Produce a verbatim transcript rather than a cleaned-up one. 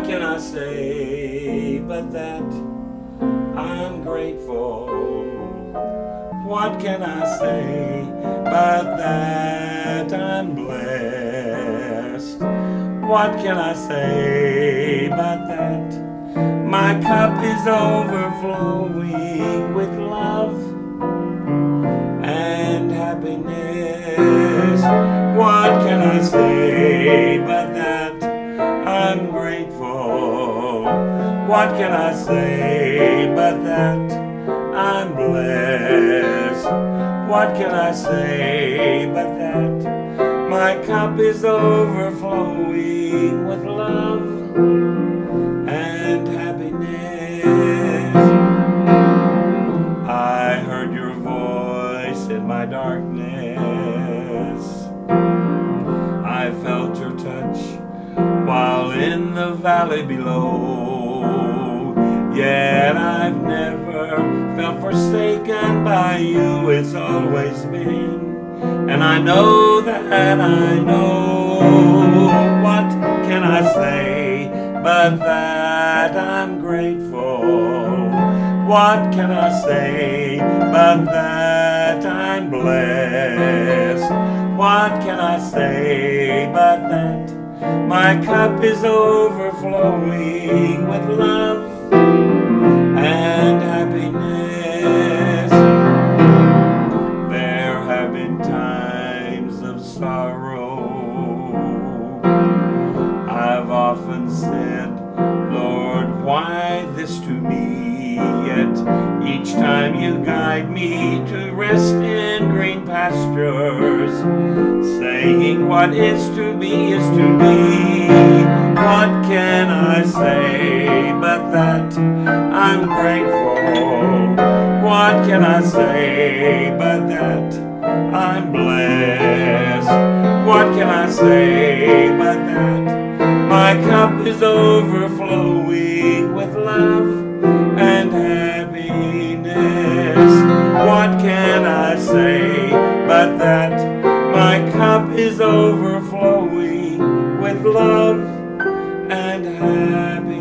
What can I say but that I'm grateful? What can I say but that I'm blessed? What can I say but that my cup is overflowing with love and happiness? What can I say but that I'm grateful? What can I say but that I'm blessed? What can I say but that my cup is overflowing with love and happiness? I heard your voice in my darkness. I felt your touch while in the valley below. Yet I've never felt forsaken by you. It's always been. And I know that I know. What can I say but that I'm grateful? What can I say but that I'm blessed? What can I say but that my cup is overflowing with love and happiness? There have been times of sorrow. I've often said, Lord, why this to me? Yet each time you guide me to rest in green pastures, saying what is to be is to be. What can I say but that I'm grateful? What can I say but that I'm blessed? What can I say but that my cup is overflowing with love and happiness? What can I say but that my cup is overflowing with love and happiness?